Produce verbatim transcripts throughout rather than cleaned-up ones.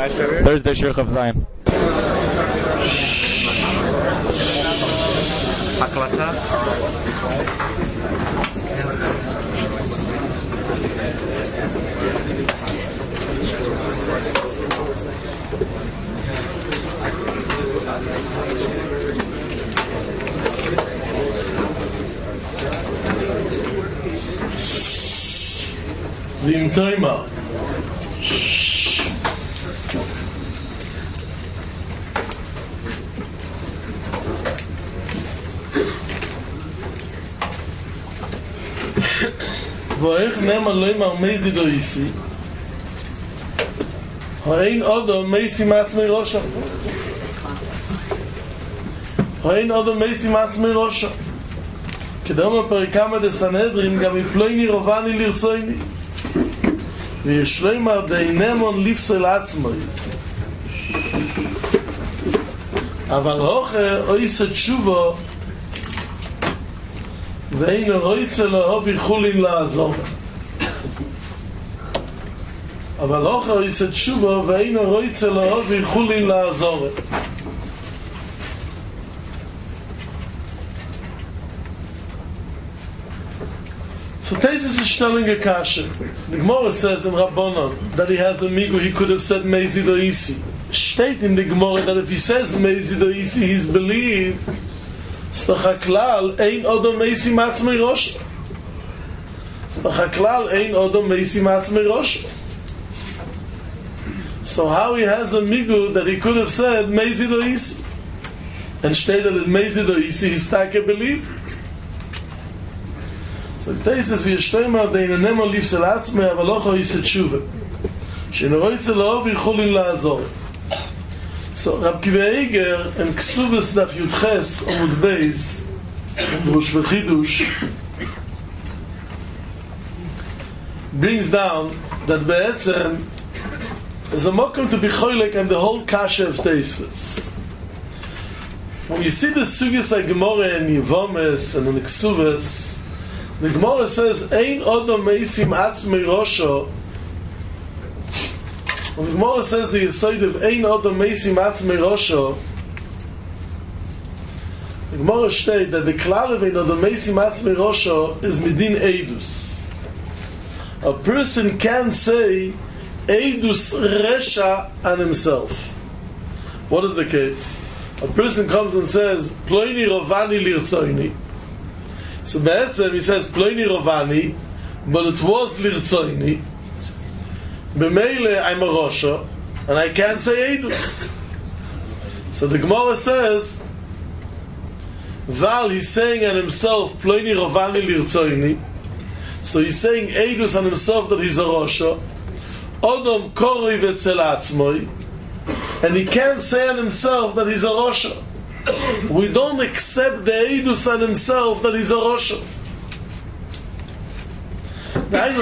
Thursday, Shir Chav Zayin. Aklata. Vim Toima. ואיך נאמר לא אמר מייזי דו איסי האין אודו מייסי מעצמי ראשה האין אודו מייסי מעצמי ראשה כדאום הפרקמה דסנהדרין גם יפלויני רובני לרצויני ויש לא אמר די נאמון לפסול עצמי אבל הוכר אויסה תשובו ואין רויצה להובי חולין לעזור אבל אוכל יש תשובה ואין רויצה להובי חולין לעזור So Tesis is telling a kasha. The Gemara says in Rabbanon that he has a migu, he could have said Mezi do Isi. State in the Gemara that if he says Mezi do Isi, he's believed סתחכלל אין אודו מייסי מעצמי ראש סתחכלל אין אודו מייסי מעצמי ראש So how he has a migu that he could have said Mezi do Isi and stated that Mezi do Isi he's take a belief So the case is we shtoima deine nemo lief sel atzmei אבל לא יכול יסת תשובה שנראה אצל לאהוב יכולים לעזור So, Rab Kiva Eiger in Ksuvas Daf Yudches Omud Beis Drush V'Chidush brings down that Be'etzem is a mokum to be choylek and the whole kasha of Teisves. When you see the Sugis HaGemorah in Yevomes and in Ksuvas, the Gemorah says Ein Odom Meisim Atzmei Rosho. When the Gemara says the Yesod of Ein Odom Meisim Atzmei Rosho, the Gemara states that the klal of Ein Odom Meisim Atzmei Rosho is Midin Eidus. A person can say Eidus Resha on himself. What is the case? A person comes and says Ploini Rovani Lirtzoini. So Be'etzem he says Ploini Rovani, but it was Lirtzoini. B'meile I'm a Rosha and I can't say Eidus. So the Gemara says Val he's saying on himself Ploini Rovani Lirtzoini, so he's saying Eidus on himself that he's a Rosha Odom Koroi V'etzel Atzmoi, and he can't say on himself that he's a Rosha. We don't accept the Eidus on himself that he's a Rosha. I'll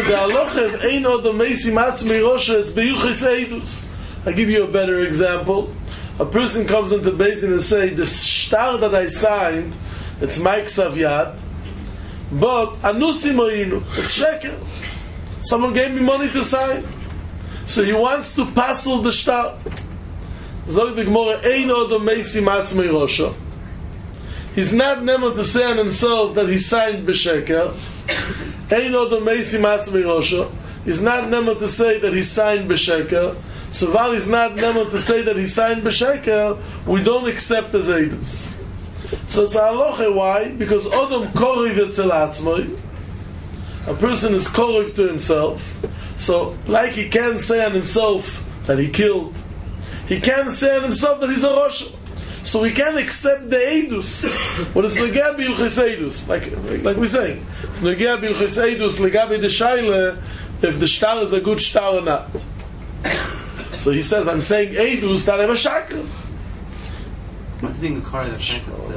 give you a better example. A person comes into Beis Din and say, the shtar that I signed, it's Mike Savyad, but Anusi Moinu, it's sheker. Someone gave me money to sign. So he wants to passel the shtar. Zog the Gemara, Ein Odom Meisim Atzmei Rosho. He's not able to say on himself that he signed b'sheker. Ein Odom Meisim Atzmei Rosho. He's not able to say that he signed b'sheker. So while he's not able to say that he signed b'sheker, we don't accept as eidus. So it's a halacha. Why? Because Odom Korov Yetzel Atzmoi. A person is korov to himself. So like he can't say on himself that he killed, he can't say on himself that he's a Rosh. So we can't accept the Eidus. What is Negea B'ilchis Eidus? Like, like we're saying, it's Negea B'ilchis Eidus, Legabi de Shaila, if the shtar is a good shtar or not. So he says, I'm saying Eidus that I'm a Shakar. What do you think the car that Frank is to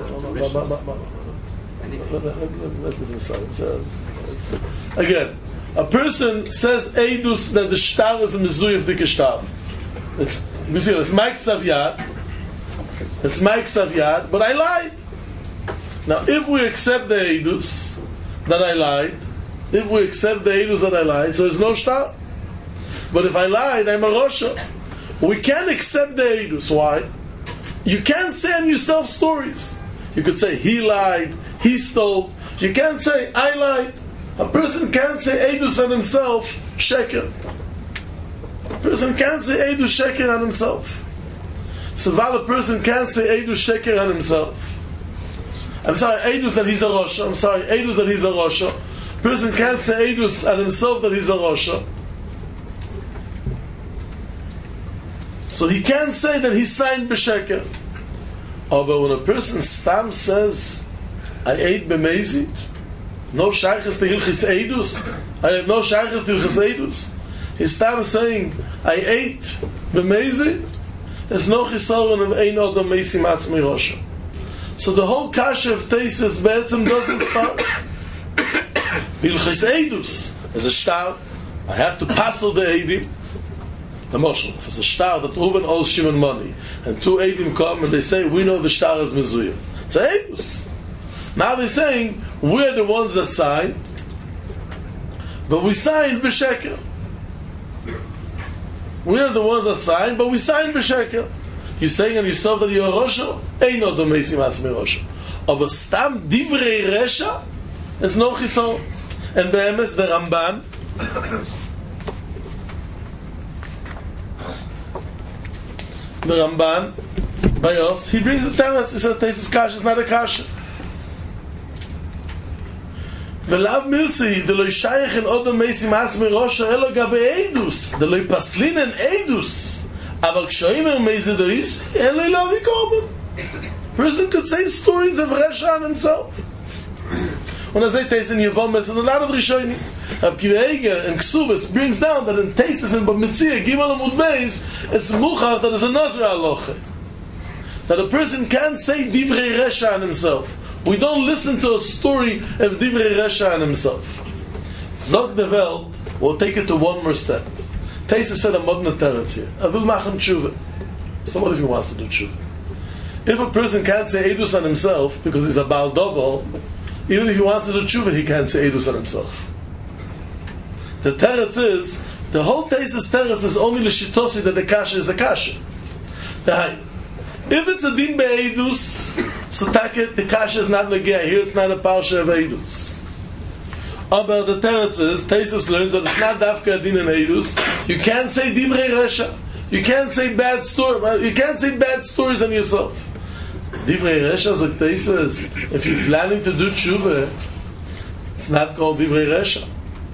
Again, a person says Eidus that the shtar is a Mizui of the Kishtar. It's, it's Mike Savyad. It's Mike Savyad, but I lied. Now, if we accept the Eidus that I lied, if we accept the Eidus that I lied, so there's no shtar. But if I lied, I'm a Rosha. We can't accept the Eidus. Why? You can't say on yourself stories. You could say, he lied, he stole. You can't say, I lied. A person can't say Eidus on himself, sheker. A person can't say Eidus sheker on himself. So while a person can't say Eidus sheker on himself, I'm sorry, Eidus that he's a Rosha, I'm sorry, Eidus that he's a Rosha. A person can't say Eidus on himself that he's a Rosha. So he can't say that he signed b'sheker. Oh, but when a person stam says, I ate b'mezid, no shaykhs to hilchis eidus, I have no shaykhs to hilchis eidus. He stam saying, I ate b'mezid, there's no chisaron of ein odom meisim atzmi rosha. So the whole kasha of Teisus Be'etzim doesn't start. Hilchis eidus is a shtar. I have to passel the eidim. The Moshe, if it's a star that Reuven owes Shimon money, and two Eidim come and they say, we know the star is Mezuyah. It's a Eidus. Now they're saying, we're the ones that signed, but we signed b'sheker. We're the ones that signed, but we signed b'sheker. You're saying on yourself that you're a Rosha? Ein no domeisim atzmi Rosha. Aber stam divrei resha, is no chisor. And be'emes, the Ramban, the Ramban, by us, he brings the teretz. He says, Teisus kasha is not a kasha. V'lav milsi, de lo yishayach in odom meisim atzmi rosha elo gabe eidus, de lo yipaslin en eidus, aval kshoimer meizidois, elo ilavi korban. Person could say stories of Resha on himself. When I say Teisus in Yevomes, and a lot of Rishonim, Rav Kiva Eger and Ksubas brings down that in Teisus and Bamitzia, Gimel Amud Beis, it's Muchach that is a Nazir Aloche. That a person can't say Divrei Resha on himself. We don't listen to a story of Divrei Resha on himself. Zog de Welt will take it to one more step. Teisus said a modern teretz here. I will machen tshuva. So what if he wants to do tshuva? If a person can't say Eidus on himself because he's a Baal Dovel, even if he wants to do tshuva, he can't say Eidus on himself. The teretz is, the whole Teisus teretz is only l'shitosi that the kasha is a kasha. The if it's a din be'edus, so taket, the kasha is not negea. Here it's not a parsha of edus. Aber the teretz is, Teisus learns that it's not dafka din and edus. You can't say divrei resha. You can't say bad story. You can't say bad stories on yourself. Divrei resha zok Teisus. If you're planning to do tshuva, it's not called divrei resha.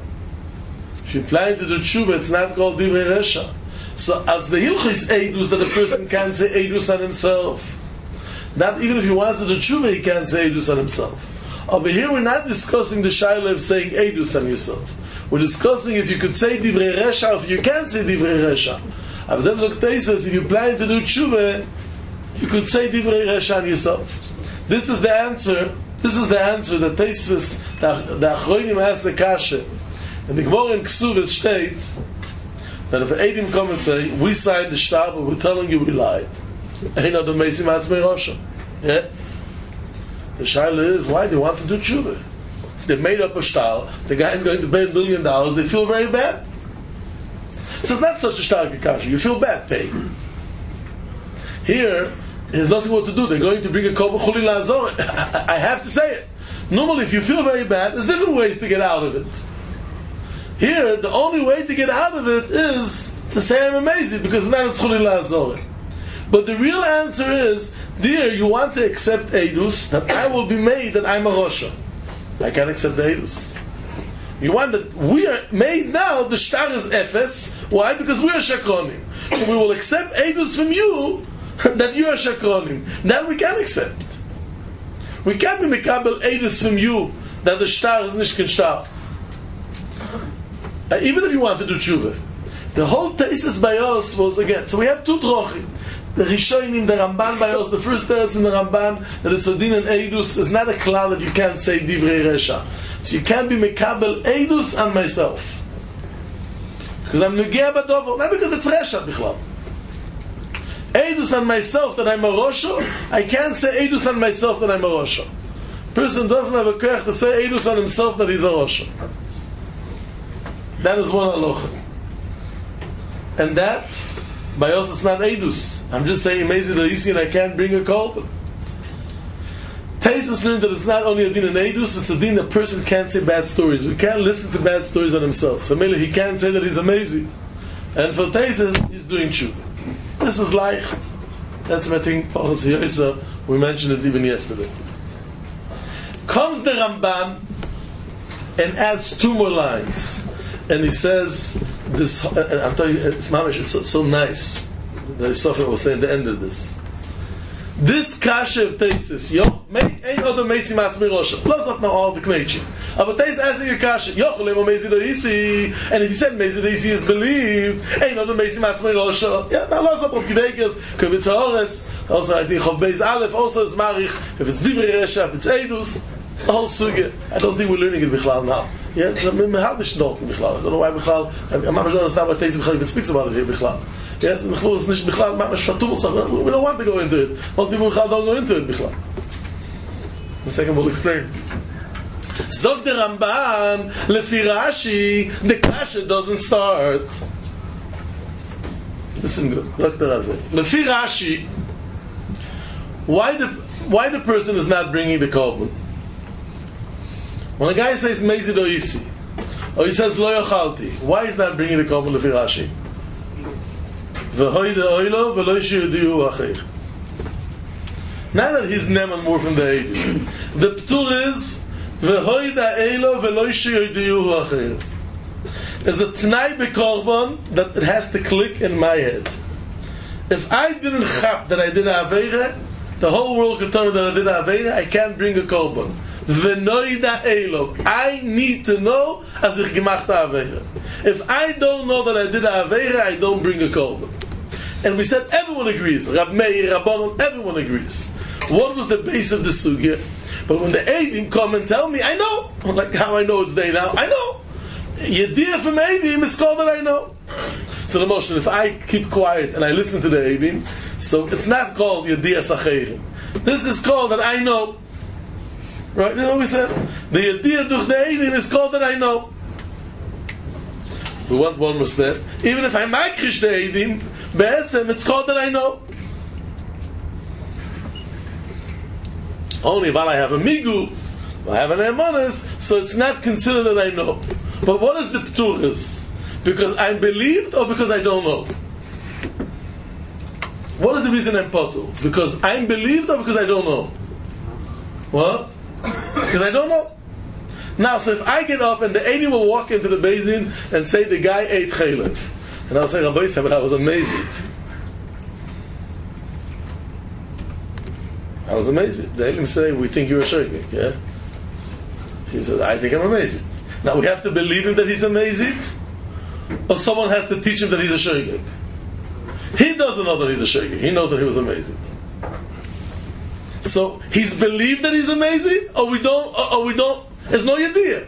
If you're planning to do tshuva, it's not called divrei resha. So, as the hilchis eidus that a person can't say eidus on himself. Not even if he wants to do tshuva, he can't say eidus on himself. Over here, we're not discussing the shaila of saying eidus on yourself. We're discussing if you could say divrei resha, or if you can't say divrei resha. Avdem zok Teisus, if you're planning to do tshuva, you could say divrei resha on yourself. This is the answer. This is the answer that Teisus, the Achronim asked the kasha. And the Gemara in Ksuvas state that if Eidim come and say, we signed the shtar, but we're telling you we lied. Ein odom meisim atzmei rosha. Yeah? The shaila is, why do they want to do tshuva? They made up a shtar, the guy's going to pay a million dollars, they feel very bad. So it's not such a shtar kakash, you feel bad paying. Here, there's nothing more to do, they're going to bring a korban chuli lazor. I have to say it. Normally, if you feel very bad, there's different ways to get out of it. Here, the only way to get out of it is to say I'm amazing, because now it's chuli lazor. But the real answer is, dear, you want to accept Eidus, that I will be made that I'm a Rosha. I can't accept the Eidus. You want that we are made now, the shtar is Ephes. Why? Because we are Shakronim. So we will accept Eidus from you, that you are Shakronim. That we can accept. We can't be Mekabel Eidus from you, that the shtar is Nishkin shtar. Uh, even if you want to do tshuva. The whole Teisus by us was, again, so we have two drochim. The Rishonim, the Ramban by us, the first teretz in the Ramban, that it's a din and Eidus, is not a klal that you can't say divrei resha. So you can't be mekabel Eidus on myself. Because I'm negea badovo, not because it's resha bichlal. Eidus on myself that I'm a rosha, I can't say Eidus on myself that I'm a rosha. Person doesn't have a koach to say Eidus on himself that he's a rosha. That is one halacha. And that By us, it's not Eidus. I'm just saying Mezi Doisi and I can't bring a korban. Taisus learned that it's not only a din in Eidus, it's a din that a person can't say bad stories. We can't listen to bad stories on himself. So maybe he can't say that he's amazing. And for Taisus, he's doing tshuva. This is leicht. That's my thing. We mentioned it even yesterday. Comes the Ramban and adds two more lines. And he says, this, and I'll tell you, it's mamish, it's so, so nice. The Sofia will say at the end of this. This kasha of Taisus, yo, ain't other Meisi Matzmi Rosha. Plus up now all the Kneichi. But Taisus asking a kasha, yo, Cholemo Meisi Doisi. And if you said Meisi Doisi is believed, ain't other Meisi Matzmi Rosha. Yeah, now lots of Kivegas, Kavitz Hores, also I think Chav Beis Aleph, also is Marich, if it's Divrei Resha, if it's Eidus, the whole suge. I don't think we're learning it Bichlal now. Yeah, so how does she know Bichlal? I don't know why Bichlal, I'm not sure understand why Taisus Bichlal even speaks about it here Bichlal. Yes, the Bichlal is not Bichlal, we don't want to go into it. Most people Bichlal don't go into it Bichlal. The second we'll explain. Zog the Ramban, Lefi Rashi, the kasha doesn't start. Listen good, Doctor Razeh. Lefi Rashi, why the why the person is not bringing the korban? When a guy says Mezi Doisi, or he says Lo Yachalti, why is not bringing the korban Lefi Rashi? V'hoy de oilo v'lo yishudihu acher. Not that he's neman more from the Eidim. The ptur is v'hoy de oilo v'lo yishudihu acher. There's a t'nai b'korban that it has to click in my head. If I didn't chap that I did a aveira, the whole world could tell me that I did a aveira, I can't bring a korban. V'noy da eilo. I need to know as ich gemacht aveira. If I don't know that I did a aveira, I don't bring a korban. And we said everyone agrees. Rab Meir, Rabbanon, everyone agrees. What was the base of the sugya? But when the Eidim come and tell me, I know. Like how I know it's day now. I know. Yediyah from Eidim, it's called that I know. So the motion, if I keep quiet and I listen to the Eidim, so it's not called Yediyah Sacherim. This is called that I know. Right? This is what we said. The Yediyah durch the Eidim is called that I know. We want one more step. Even if I makrish the Eidim, Be'etzem, it's called that I know. Only while I have a migu, I have an emonis, so it's not considered that I know. But what is the pturis? Because I'm believed or because I don't know? What is the reason I'm potu? Because I'm believed or because I don't know? What? Because I don't know. Now, so if I get up and the Eidim will walk into the basin and say the guy ate chaylev, and I'll say, Rabbi Yisrael, but I was amazing. I was amazing. The Eidim say, we think you're a shogeg, yeah? He says, I think I'm amazing. Now we have to believe him that he's amazing, or someone has to teach him that he's a shogeg. He doesn't know that he's a shogeg. He knows that he was amazing. So he's believed that he's amazing, or we don't, or, or we don't, there's no idea.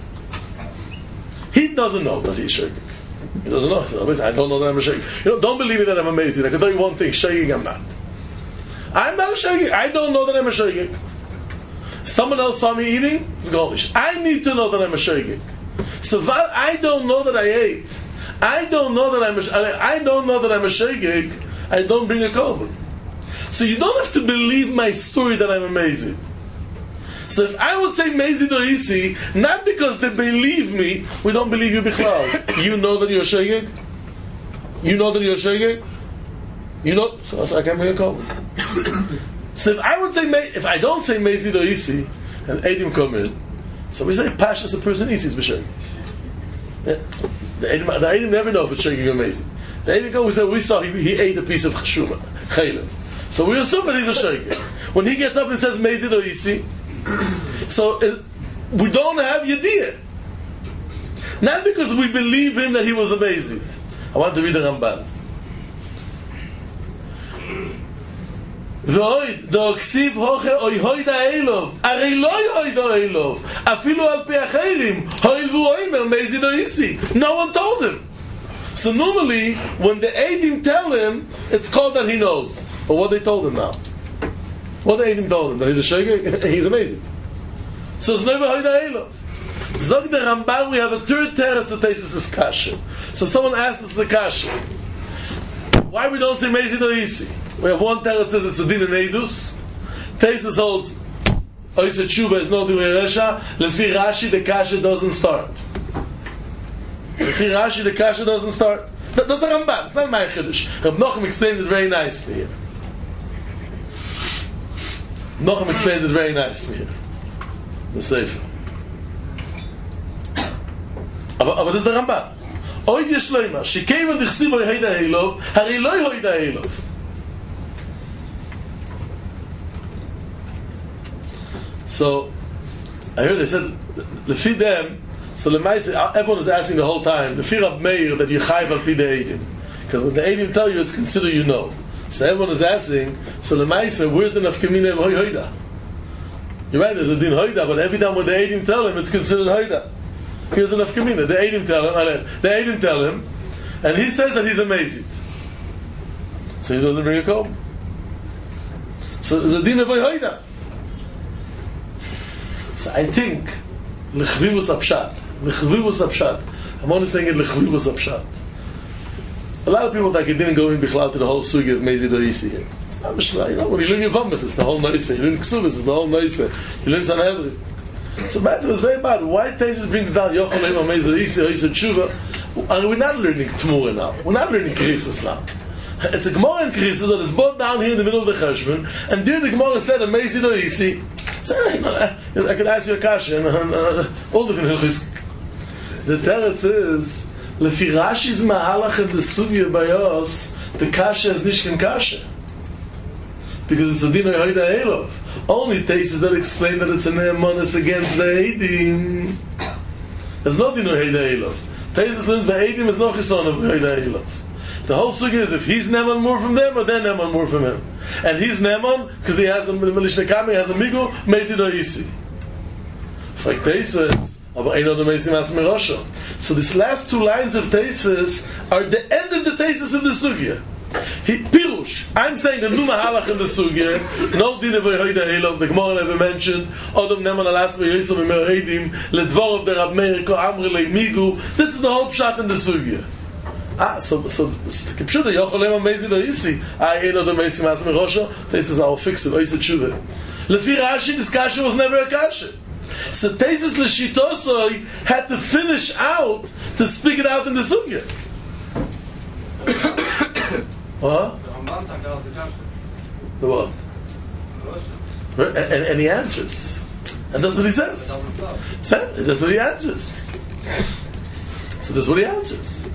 He doesn't know that he's shogeg. He doesn't know. He says, I don't know that I'm a shogeg. You know, don't believe me that I'm amazing. I can tell you one thing, shogeg I'm not. I'm not a shogeg. I don't know that I'm a shogeg. Someone else saw me eating, it's golish. I need to know that I'm a shogeg. So while I don't know that I ate, I don't know that I'm a, I don't know that I'm a shogeg, I don't bring a korban. So you don't have to believe my story that I'm amazing. So if I would say Mezi Doisi, not because they believe me, we don't believe you Bichlal. You know that you're a shogeg? You know that you're a shogeg? You know, so I can't bring a korban. So if I would say, if I don't say Mezi Doisi, and Eidim come in, so we say Pashas a person eats, he's b'shogeg. Yeah. The Eidim, the Eidim never know if it's shogeg or Mezi. The Eidim go, we say, we saw he, he ate a piece of chashuma, chaylev. So we assume that he's a shogeg. When he gets up and says Mezi Doisi, so it, we don't have Yediyah. Not because we believe him that he was amazing. I want to read the Ramban. V'oid, do'ksiv hoche oi hoida elov. Arei lo hoida elov. Afilu al pi acherim. Hoil v'oimer Mezi Doisi. No one told him. So normally, when the Eidim tell him, it's called that he knows. But what they told him now? What the Eidim told him? That he's a shogeg? He's amazing. So it's never hoida elov. Zog the Ramban, we have a third teretz that takes us as kasha. So someone asks us a kasha. Why we don't say Mezi Doisi? We have one teretz says it's a din in Eidus. Teisus holds Oisa Tshuva is no din Resha. Lefi Rashi the kasha doesn't start. Lefi Rashi the kasha doesn't start. That, that's a Ramban. It's not my Chiddush. Reb Nochem explains it very nicely here. Nochem explains it very nicely here. The Sefer. Aber, aber das ist der Ramban. Oid Yeshloima, Shekeivan Dichsiv Oy Heida Eilov, Hari Loi Hoida Eilov. So, I heard they said, Lefi them, so Lemaise, everyone is asking the whole time, Lefi Rav Meir, that you chayv al pi the Eidim. Because when the Eidim tell you, it's considered you know. So everyone is asking, so Lemaise, where's the Nafkamina of Hoy Hoida? You're right, there's a din Hoida, but every time when the Eidim tell him, it's considered Hoida. Here's a Nafkamina. The Eidim tell him, the Eidim tell him, and he says that he's amazing. So he doesn't bring a cob. So there's a din of Hoy Hoida. So I think L'chvivus Apshat. L'chvivus Apshat. I'm only saying it L'chvivus Apshat. A lot of people like it didn't go in Bichlal to the whole sugi of Mezi Doisi here. It's not Mishla. You know, when you learn your Vambas, it's the whole Noise. You learn Ksubis, it's the whole Noise. You learn Sanhedrin. So it was very bad. Why Tesis brings down Yochalim or Mezi Doisi or Yisra Tshuva? Are we not learning Tmura now? We're not learning Krisis now. It's a Gemara in Krisis that is brought down here in the middle of the Cheshbon, and there the Gemara said a Mezi Doisi. So, you know, I could ask you a kasha and uh, all different hilchos. The teretz is lefi Rashi's mahalach in the sugya bayos, the kasha is nishkan kasha because it's a din hoida elov. Only tesis that explain that it's a ne'emanis against the eidim. There's no din hoida elov. Tesis learns by eidim is no chison of hoida elov. The whole sugya is if he's neman more from them or they're neman more from him. And he's Neman because he has a Melishna he has a Migu, Mezi Doisi. Like Teisves, aber ein oder Mezi Mas Mirosha. So these last two lines of Teisves are the end of the Teisves of the Sugya. He, Pirush, I'm saying the Numa Halach in the Sugya, no Dine V'Hoida Elov, the Gemara never mentioned, Odom Neman Alatz V'Yosem V'Mereidim, Ledvorov the Rab Meir, Ko Amri Le Migu. This is the whole pshat in the Sugya. Ah, so so Kipshuda Yocholem Amazing Doisi. I ain't the Mezi Mas Mirosha. This is our fix it. Oisa Tshuva. Lefi Rashi, this kasha was never a kasha. So Tesis L'Shitosoi had to finish out to speak it out in the sugya. What? The what? And, and, and he answers, and that's what he says. So, that's what he answers. So that's what he answers.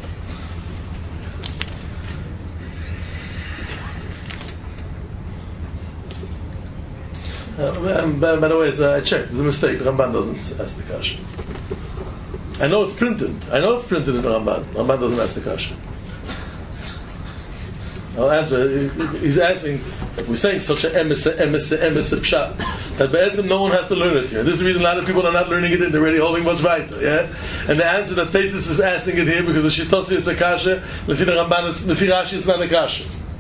Uh, by, by the way, it's, uh, I checked. There's a mistake. The Ramban doesn't ask the kasha. I know it's printed. I know it's printed in the Ramban. Ramban doesn't ask the kasha. I'll answer. He's asking. We're saying such a emes emes emes pshat that be'etzim no one has to learn it here. This is the reason a lot of people are not learning it. And they're already holding much weiter. Yeah, and the answer that Tesis is asking it here because the Shitosi it's a kasha. Lefi the Ramban, lefi Rashi it's not a kasha.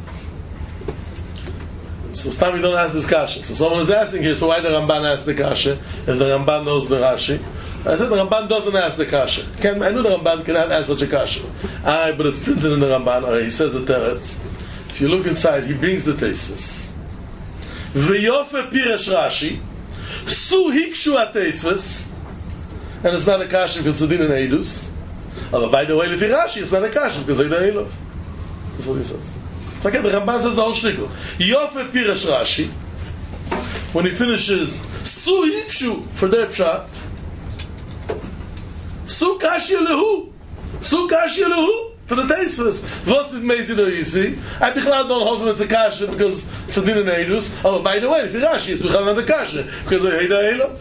So Stami don't ask this kasha. So someone is asking here, so why the Ramban ask the kasha if the Ramban knows the Rashi? I said the Ramban doesn't ask the kasha. Can, I know the Ramban cannot ask such a kasha. Ah, but it's printed in the Ramban. Or he says the teretz. If you look inside, he brings the teisves. V'yofe pirash Rashi, su hikshu ha-teisves, and it's not a kasha because it's a din in Eidus. But by the way, lefi Rashi, it's not a kasha because it's a Eilov. That's what he says. Okay, the Ramban says the whole shtickle. Yofe pirash Rashi, when he finishes su hikshu for their pshat, su kashya lehu, su kashya lehu for the teisves. Vos with Mezi Doisi, I bichlal don't hold him it's a kasha because it's a din in Eidus. Oh, by the way, if Rashi, it's bichlal not a kasha because of Heida Eilov.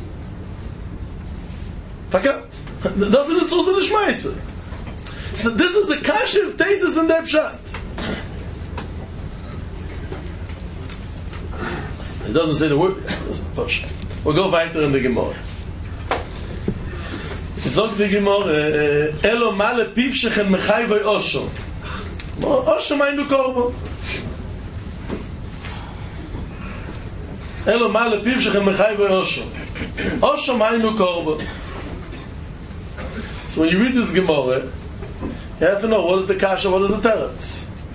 Fakat, doesn't it so the Shmaisa? So this is a kasha of teisves in their pshat. It doesn't say the word. It doesn't push. We'll go weiter in the Gemara. Zog the Gemara, Elo male piv shechen mechai v'y osho. Osho mainu korbo. Elo male piv shechen mechai v'y osho. Osho mainu korbo. So when you read this Gemara, you have to know what is the kasha, what is the teretz.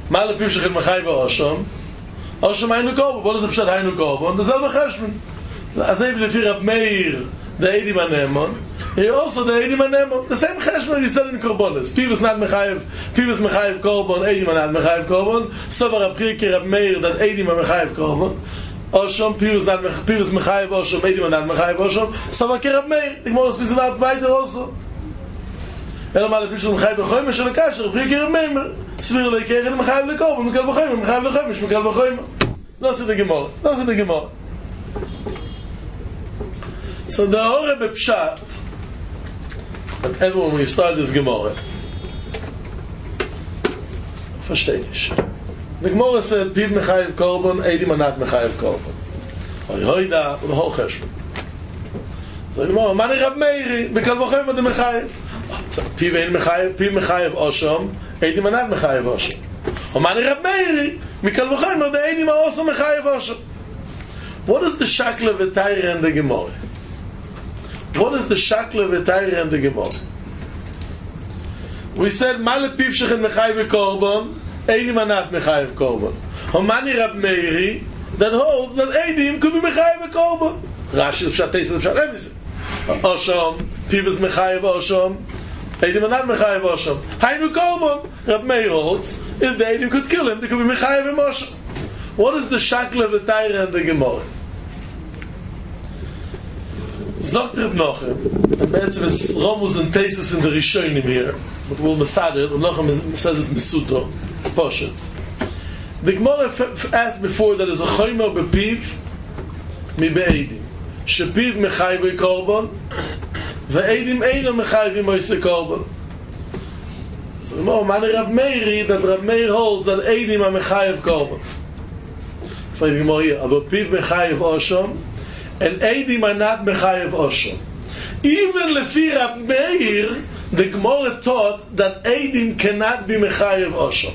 Male Pivshach in Mechai Osham. Osham Hainu Korban. What is the Pshat Hainu Korban? The Zelma Cheshbon. As even if you're Rab Meir, the Eidim Anemon, you're also the Eidim Anemon. The same Cheshbon you said in Korbanos. Pivas not Mechayev, Pivas Mechayev Korban, Eidim not Mechayev Korban. Sava Rab Chirke Rab Meir, that Eidim are Mechayev Korban. Osham, Pivas not Pivas Mechayev Osham, Eidim not Mechayev Osham. Sava Ke Rab Meir. The Gemara speaks about weiter also. אלא מה לפי של מחייב וחוימה של הקשר, וכי קרב מימר, סביר לי כרן מחייב לקורבן, מקל וחוימה, מחייב לחומש, מקל וחוימה. לא עשית גמור, לא עשית גמור. So the Hore Bepshat, and everyone when you start this Gemara, verstehe ich. The Gemara said, Piv Mechayev Korban, Eidim Anat Mechayev Korban. Hoi Hoida, und Hol Cheshbon. So the Gemara, Mani Rab Meiri, Mikal וחoyma de Mechayev. Piv Ein Mechayev, Piv Mechayev Osham, Eidim Anat Mechayev Osham. Und Mani Rab Meiri, Mikal וחoyma de Eidim Osham Mechayev Osham. What is the Shakla V'Tayra and the Gemara? What is the Shakla V'Tayra and the Gemara? We said, Male Pivshach and Mechayev Korban, Eidim Anat Mechayev Korban. Homani Rab Meiri, that holds that Eidim could be Mechayev Korban. Rashi is Pshat Teis, Pshat everything. Osham, Pivas Mechayev Osham, Eidim Anat Mechayev Osham. Hainu Korban, Rab Meir holds, if the Eidim could kill him, they could be Mechayev and Osham. What is the Shakla V'Tayra and the Gemara? Zogt Reb Nochem, and be'etzim it's Romus and Tesis in the Rishonim here, but we'll Mesader it, Reb Nochem says it Mesuto, it's Poshet. The Gemara f- asked before that is a Choyma bepiv mi be'edim. Shepiv Mechayev Korban, ve'edim eino Mechayev Moise Korban. So the Gemara, Mani Rab Meiri, that Rab Meir holds that edim are Mechayev Korban. For the Gemara here, aber Piv Mechayev Osham, and Eidim are not Mechayev Osham. Even Lefi Rab Meir, the Gemara taught that Eidim cannot be Mechayev Osham.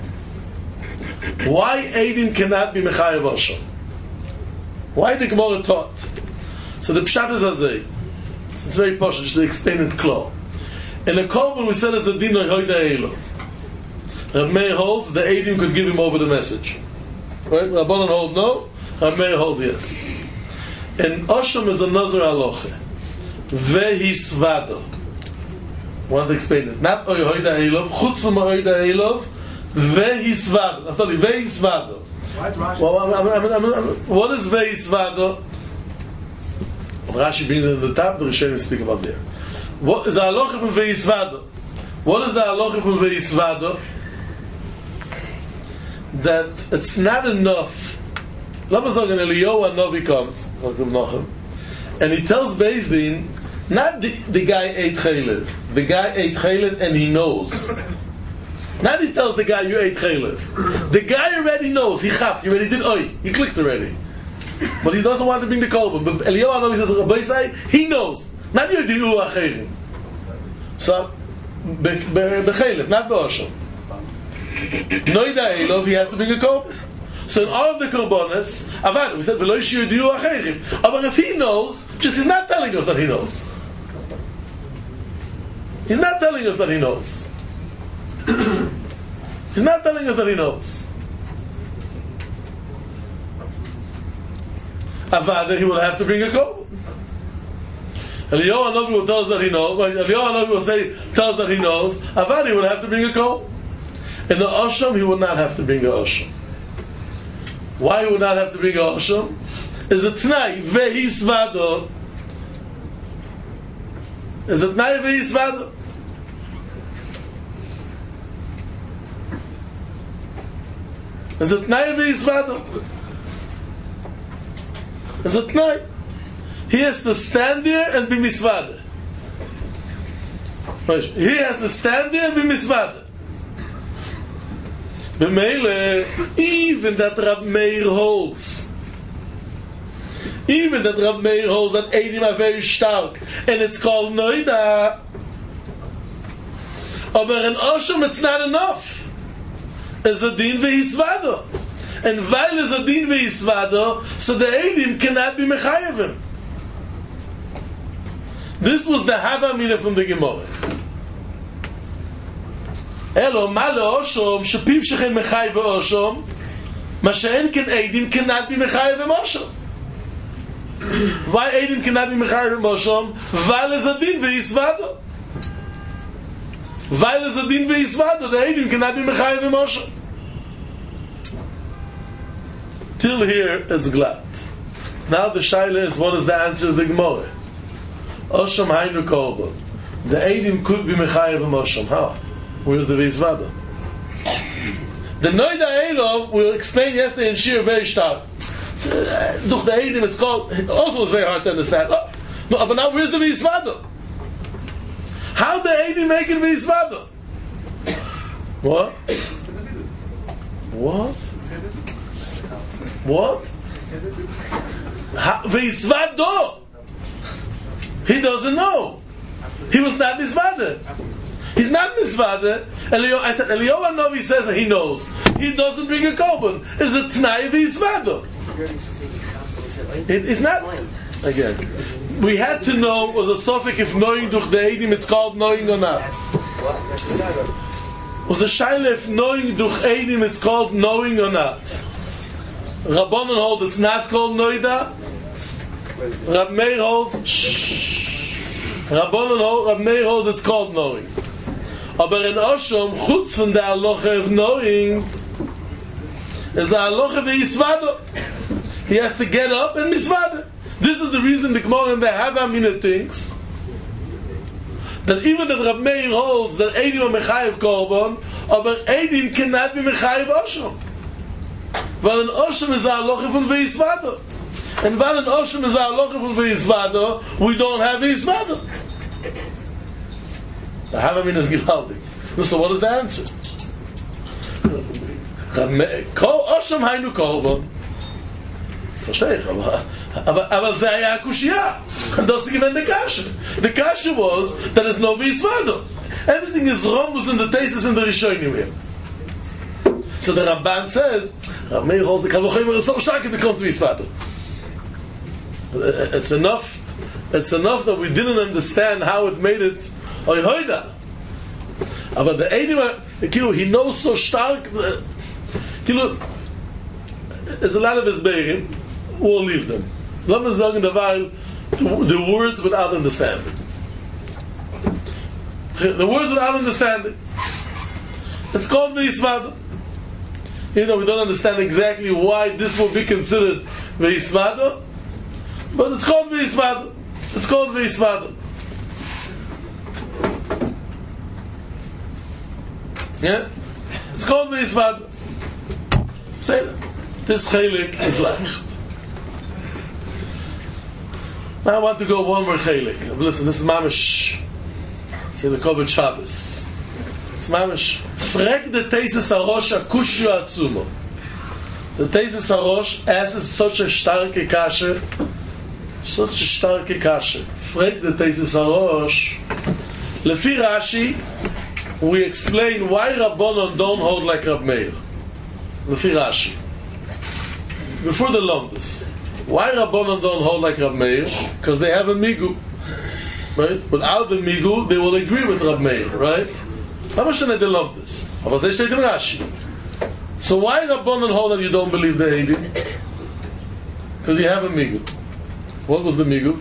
Why Eidim cannot be Mechayev Osham? Why the Gemara taught? So the Pshat is Azay. It's very posh, just to explain it clear. In the Korban we said as the Din Hoida Eilo. Rab Meir holds the Eidim could give him over the message. Right? Rabbanan hold no, Rab Meir holds yes. And Osham is another halacha. Vehi svado. I want to explain it. Not oy hoida elov, chutz from hoida elov, vehi svado. I'm telling you, vehi svado. Well, I mean, I mean, I mean, I mean, what is vehi svado? Rashi brings it in the top, the Rishonim speak about there. What is the halacha from vehi svado? What is the halacha from vehi svado? That it's not enough. Lama Zogan Eliyahu Novi comes, and he tells Beis Din, not the, the guy ate chaylev. The guy ate chaylev and he knows. Not he tells the guy you ate chaylev. The guy already knows. He chapped. He already did oi. He clicked already. But he doesn't want to bring the korban. But Eliyahu Novi says, Rabbi say, he knows. Not you do acherim. So, bechaylev, not be'osham. Noida elov, he has to bring a korban. So in all of the korbanos, avad, we said v'lo yishiu diyu acherim. But if he knows, just he's not telling us that he knows. He's not telling us that he knows. He's not telling us that he knows. Avad, he will have to bring a korban. Eliyahu Hanavi will tell us that he knows. Eliyahu Hanavi will say, tell us that he knows. Avad, he will have to bring a korban. In the Osham, he will not have to bring a Osham. Why he would not have to bring a Osham? Is a Tnai vehi svado. Is a Tnai vehi svado. Is a Tnai vehi svado. Is a Tnai. He has to stand there and be misvada. He has to stand there and be misvada. Even that Rab Meir holds, even that Rab Meir holds that Eidim are very stark, and it's called Noida. Aber in Osham it's not enough. It's a din ve'isvado, and while it's a din ve'isvado, so the Eidim cannot be mechayevim. This was the Havamina from the Gemara. Elo, ma le'oshom, shepiv shechen mechai ve'oshom, ma she'en ken eidim cannot be mechai ve'moshom. Why eidim cannot be mechai ve'moshom? Weil es a din ve'isvado. Weil es a din ve'isvado, the eidim cannot be mechai ve'moshom. Till here, it's glad. Now the shaila is, what is the answer of the Gemara? Osham hainu korban. The eidim could be mechai ve'moshom. How? Where's the ve'isvado? The Noida Elov we'll explain yesterday in Shir very stark. Duch the Eidim, it's called, it also is very hard to understand. Oh, no, but now where's the V'yisvado? How the Eidim make it V'yisvado? What? What? What? V'yisvado! He doesn't know. He was not V'yisvado. He's not V'yisvado. I said, Eliyahu Novi says that he knows. He doesn't bring a korban. Is it T'nai V'yisvado? It is not. Again, we had to know, was a suffix if knowing durch the Eidim it's called knowing or not. Was a shaila if knowing durch Eidim is called knowing or not. Rabbanon hold it's not called Noida. Rab Meir holds Rabbanon hold Rab Meir hold it's called knowing. Aber in Oshom, chutz von der Aloche of knowing, is the Aloche v'yisvado. He has to get up and misvado. This is the reason the Gemara and the Havamina thinks that even that Rab Meir holds that Eidim are Mechayev Korban, but Eidim cannot be Mechayev Oshom. Weil in Oshom is the Aloche von v'yisvado. And while in Oshom is the Aloche von v'yisvado, we don't have v'yisvado. The Havamina is gewaldig. So what is the answer? Oshom hainu korban. Verstehe ich, aber aber aber ze haya kushia. And das given the kasha. The kasha was that is no v'yisvado. Everything is wrong in the thesis in the Rishonim here. So the Ramban says, Rab Meir holds the Kalochim is so stark it becomes v'yisvado. It's enough. It's enough that we didn't understand how it made it. Oyhoida. Aber the Eidim, he knows so stark. Kilo, there's a lot of his be'erim. We'll leave them. Let me sagen dabei the words without understanding. The words without understanding. It's called v'yisvado. You know, we don't understand exactly why this will be considered v'yisvado, but it's called v'yisvado. It's called v'yisvado. Yeah? It's called v'yisvado. Say that. This chelik is leicht. Now I want to go one more chelik. Listen, this is mamish. See the Kovod Shabbos. It's mamish. Frek the Teises Harosh Akushio Atzumo. The Teises Harosh asks such a starke kashe, such a starke kashe. Frek the Teises Harosh. Lefi Rashi, we explain why Rabbanon don't hold like Rab Meir. Lefi Rashi. Before the Lomdus. Why Rabbanon don't hold like Rab Meir? Because they have a migu. Right? Without the migu, they will agree with Rab Meir, right? How much they love this? Aber they steht in Rashi. So why Rabbanon hold that you don't believe the Eidim? Because you have a migu. What was the migu?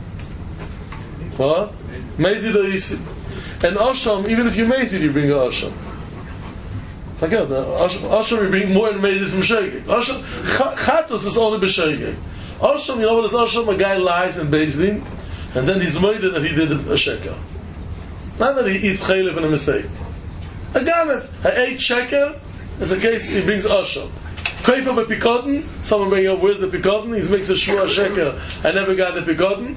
What? Mezid or Isi. And Osham, even if you Mezid, you bring a Osham. Forget that. Osham, you bring more than Mezid from Shergeg. Osham, Chatos is only B'Shergeg. Osham, you know what is Osham? A guy lies in Bezdin, and then he's murdered that he did a sheker. Not that he eats chaylev in a mistake. A gamet, a eight sheker, is a case he brings Osham. Koifa b'pikoten, someone bring up, where's the pikoten? He makes a shvua sheker, I never got the pikoten.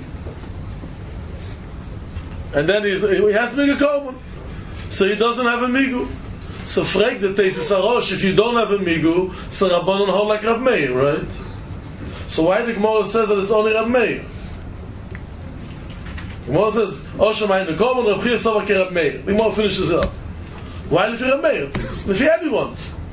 And then he's, he has to bring a korban. So he doesn't have a migu. So frek the Teises Harosh, if you don't have a migu, so Rabbanon hold like Rab Meir, right? So why the Gemara says that it's only Rab Meir? The Gemara says, Osham hainu korban, Rab Chia Sova ke Rab Meir. The Gemara finishes it up. Why Lefi Rab Meir? Lefi everyone.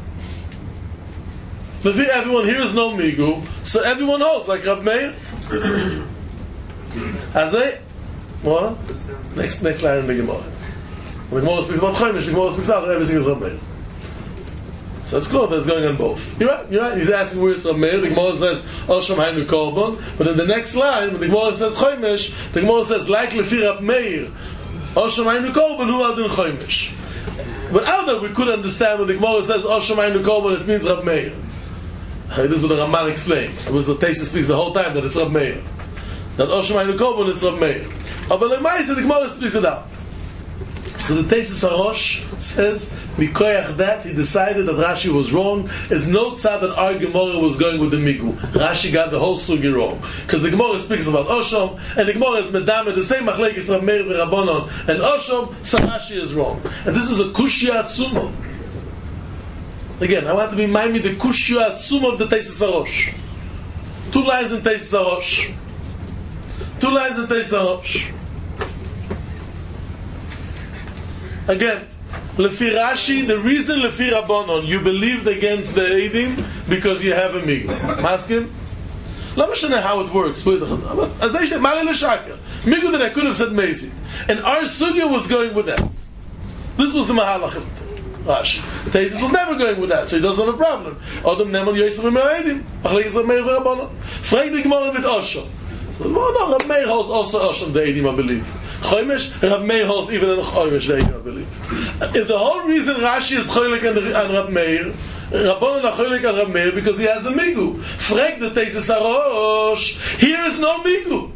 Lefi everyone, here is no migu, so everyone holds like Rab Meir. As a what? Next, next line in the Gemara. When the Gemara speaks about Chaimish, the Gemara speaks out, everything is Rab Meir. So it's clear that it's going on both. You're right, you're right. He's asking where it's Rab Meir. The Gemara says, Osham Hainu Korban. But in the next line, when the Gemara says Chaimish, the Gemara says, like Lefi Rab Meir, Osham Hainu Korban, who are doing Chaimish. Without that, we could understand when the Gemara says, Osham Hainu Korban, it means Rab Meir. This is what the Ramban explained. It was what Tesis speaks the whole time, that it's Rab Meir. That Osham Hainu Korban, it's Rab Meir. But the Maisa, the Gemara speaks it out. So the Tesis HaRosh says, Mikoyach that, he decided that Rashi was wrong. There's no tzad that our Gemara was going with the Migu. Rashi got the whole sugi wrong. Because the Gemara speaks about Osham, and the Gemara is Medame, the same Machlekes Rab Meir v'Rabbanon, and Osham, so Rashi is wrong. And this is a Kushya Atzuma. Again, I want to be minded the Kushya Atzuma of the Tesis HaRosh. Two lines in Tesis HaRosh. Two lines in Tesis HaRosh. Again, Lefi Rashi, the reason Lefi Rabbanon you believed against the Eidim because you have a Migu. Maskim? Let me show you how it works. As they said, Mali L'Shaka. Migu that I could have said Mezi. And our Sugya was going with that. This was the Mahalach of Rashi. Tesis was never going with that, so he doesn't have a problem. Adam Neman Yosef V'Me'edim. Achlekes Rab Meir v'Rabbanon. Frag the Gemara with Osham. So, no, no, Rab Meir holds also Osham, the Eidim, I believe. Chaimish, Rab Meir holds even in Chaimish, the Eidim, I believe. If the whole reason Rashi is Choylek and Rab Meir, Rabbanon are Choylek and Rab Meir, because he has a Migu. Frag the Tesis HaRosh, here is no Migu.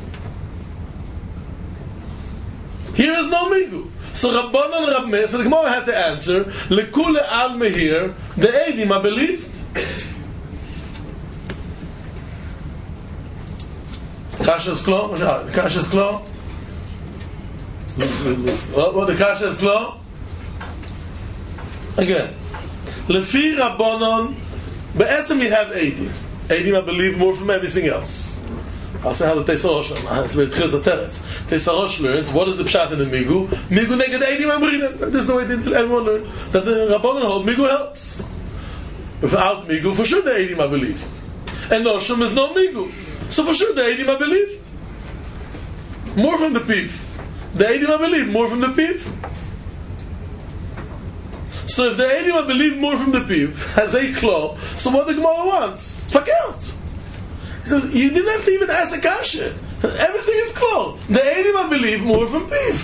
Here is no Migu. So Rabbanon and Rab Meir, so the Gemara had to answer, Lekule al Mehir, the Eidim, I believe. Kasha is klar? The Kasha is klar? What, what the Kasha is klar? Again, Lefi Rabbanon, Be'etzem you have Eidim. Eidim, I believe, more from everything else. I'll say how the Teis HaRosh, that's where Tchiz HaTeretz. Teis HaRosh learns, what is the Pshat in the Migu? Migu neged Eidim Amrina. This is the way everyone learns. That the Rabbanon hold, Migu helps. Without Migu, for sure the Eidim, I believe. And Osham is no Migu. So for sure the Eidim I believe. More from the Piv. The Eidim I believe, more from the Piv. So if the Eidim I believe more from the Piv has a claw, so what the Gemara wants? Fuck out. So you didn't have to even ask a kasha. Everything is claw. The Eidim I believe more from Piv.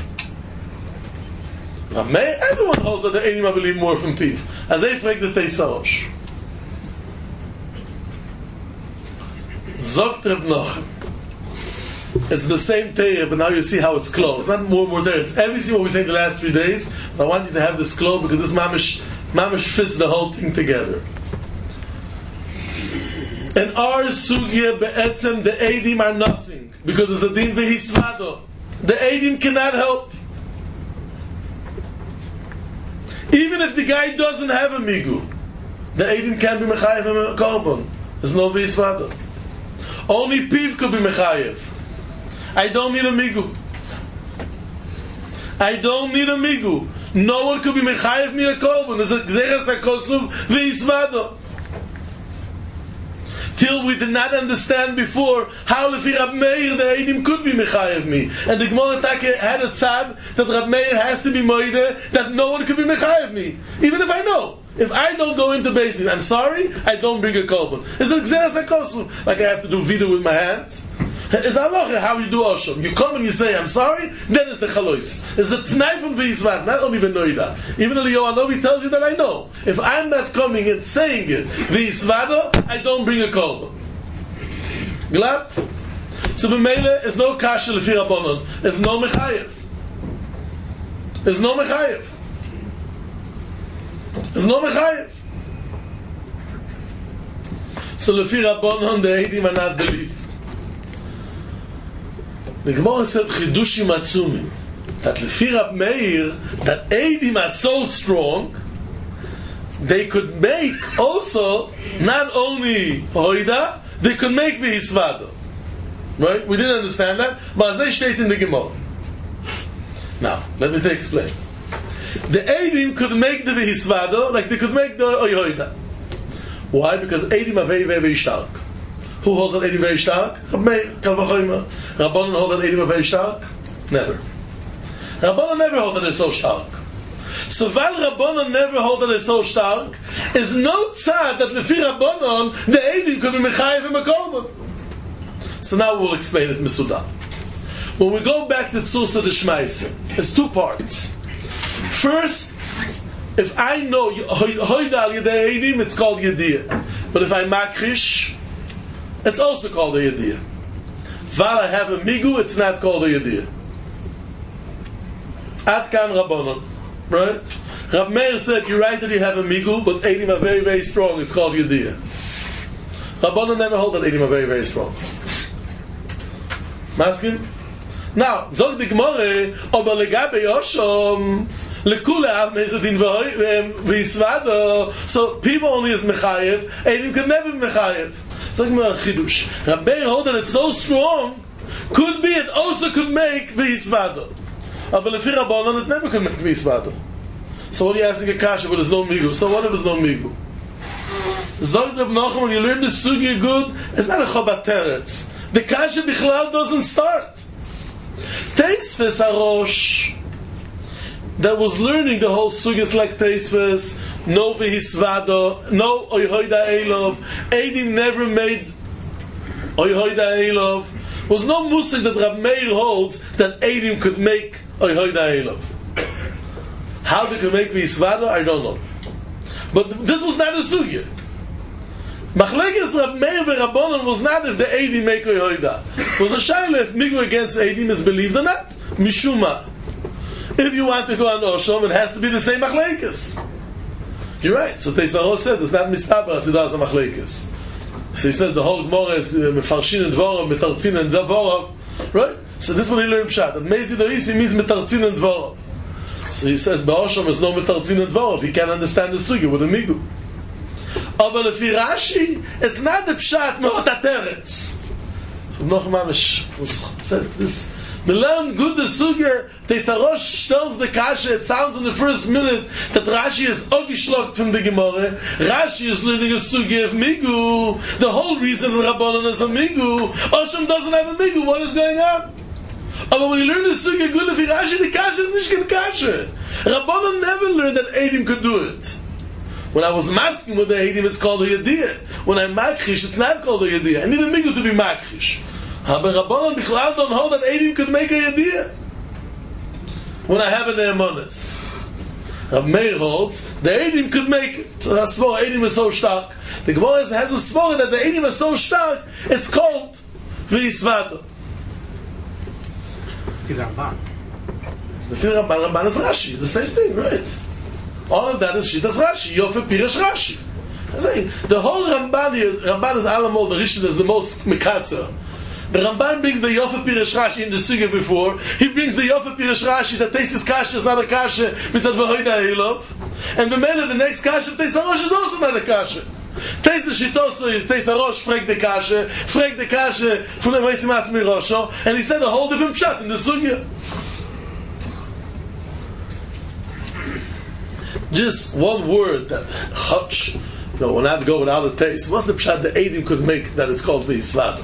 Everyone holds that the Eidim I believe more from Piv. As they frag the Teis HaRosh. Zogt Reb Nochem. It's the same Teir, but now you see how it's close. It's not more and more Teir. It's everything what we say the last three days. I want you to have this close because this mamish, mamish fits the whole thing together. And our sugya be'etzem, the Eidim are nothing. Because it's a din v'hisvado. The Eidim cannot help. Even if the guy doesn't have a migu, the Eidim can't be mechayev and a korban. There's no v'hisvado. Only Piv could be mechayev. I don't need a migu. I don't need a migu. No one could be mechayev me a korban. There's a gzeres hakosuv v'hisvado. Till we did not understand before how Lefi Rab Meir the Eidim could be mechayev me, and the Gemara had a tzad that Rab Meir has to be moide that no one could be mechayev me, even if I know. If I don't go into basis, I'm sorry, I don't bring a korban. It's a gzeres hakosuv, like I have to do vidu with my hands. It's halacha how you do osham. You come and you say, I'm sorry, then it's the chalois. It's a t'nai from v'yisvat, not only v'noida. Even Eliyahu Hanavi tells you that I know. If I'm not coming and saying it, v'yisvado, I don't bring a korban. Glad? So b'meile is no kasha lefi Rabbanon. It's no mechayev. It's no mechayev. It's no mechayev. So lefi Rabbanon, the Eidim are not believed. The Gemara said chidushim atzumim that lefi Rab Meir that Eidim are so strong they could make also not only hoida, they could make v'hisvado. Right? We didn't understand that, but as they state in the Gemara. Now, let me explain. The Eidim could make the v'hisvado like they could make the hoida. Why? Because Eidim are very, very, very stark. Who holds that Eidim very stark? Rab Meir, Kal Vachomer. Rabbanon hold that Eidim are very stark? Never. Rabbanan never hold that it's so stark. So while Rabbanan never hold that it's so stark, is no tzad that lefi Rabbanan the Eidim could be mechayev in a korban. So now we'll explain it Mesudah. When we go back to Tzusa D'Shmaisa, it's two parts. First, if I know Hoida Al Yedei Eidim, it's called Yediyah. But if I makrish, it's also called a Yediyah. While I have a Migu, it's not called a Yediyah. Ad Kan Rabbanan. Right? Rav Meir said, you're right that you have a Migu, but Eidim are very, very strong. It's called Yediyah. Rabbanan never hold that Eidim are very, very strong. Masking? Now, Zog the Gemara, aber legabe Yoshom, lekule av mezadin v'yisvado, so people only is mechayev, Eidim could never be mechayev. Zog me a chidush. Rabbi hold that it's so strong, could be it also could make v'yisvado. Aber lefi Rabbanan it never could make v'yisvado. So what are you asking a kasha, but there's no migu? So what if there's no migu? Zog Reb Nachman, when you learn the sugi good, it's not a chobat teretz. The kasha bichlal doesn't start. Teisves Arosh that was learning the whole sugis like Teisves, no Vehisvado, no Oyhoida Elov, Eidim never made Oyhoida Elov. Was no musik that Rab Meir holds that Eidim could make Oyhoida Elov. How they could make Vehisvado, I don't know. But this was not a sugya. Machlekes Rab Meir v'Rabbanan was not if the Eidim make Oyhoida. Was a shaila if Migu against Eidim is believed or not. Mishuma. If you want to go on Oshom, it has to be the same Machlekes. You're right. So Teisaro says it's not Mistaber as it does a Machlekes. So he says the whole Gemara is Mefarshin and Dvorov, Metartzin and Dvorov. Right? So this one he learned Pshat. That Mezi Doisi means Metartzin and Dvorov. So he says Ba'oshom is no Metartzin and Dvorov. He can't understand the Sugi with a Migu. Aber lefi Rashi, it's not the pshat me'ot ha'teretz. So noch mamish said this. We learn good the sugya. Teisarosh tells the kasha. It sounds in the first minute that Rashi is ogishlokt from the Gemara. Rashi is learning a sugya of migu. The whole reason Rabbanan is a migu. Osham doesn't have a migu. What is going on? But when you learn the sugya good lefi Rashi, the kasha is nicht kasha. Rabbanan never learned that Eidim could do it. When I was masking with the Eidim, it's called a Yediyah. When I'm makrish, it's not called a Yediyah. I need a Migu to be makrish. But Rabbanan Bichlal don't hold that Eidim could make a Yediyah. When I have an Eimonis. Rav Meir holds, the Eidim could make it. So that Svora Eidim is so stark. The Gemara has a Svora that the Eidim is so stark, it's called V'yisvado. The Ramban. The Ramban, Ramban is Rashi. It's the same thing, right? All of that is Shittas Rashi, Yofe Pirish Rashi. I'm saying, the whole Ramban is, Ramban is Alamol, the Rishon is the most Mikatza. The Ramban brings the Yofe Pirish Rashi in the Sugya before. He brings the Yofe Pirish Rashi that Teisis Kasha is not a Kasha, Mitzad V'hoida Eilov. And the man the next Kasha of Teisarosh is also not a Kasha. Teisis Shitoso is Teisarosh frag the Kasha, frag the Kasha from the Veisimatz Mirosho, and he said a whole different pshat in the Sugya. Just one word that Chotch, you know, when I have to go without a taste. What's the pshat the Eidim could make that it's called V'yisvado?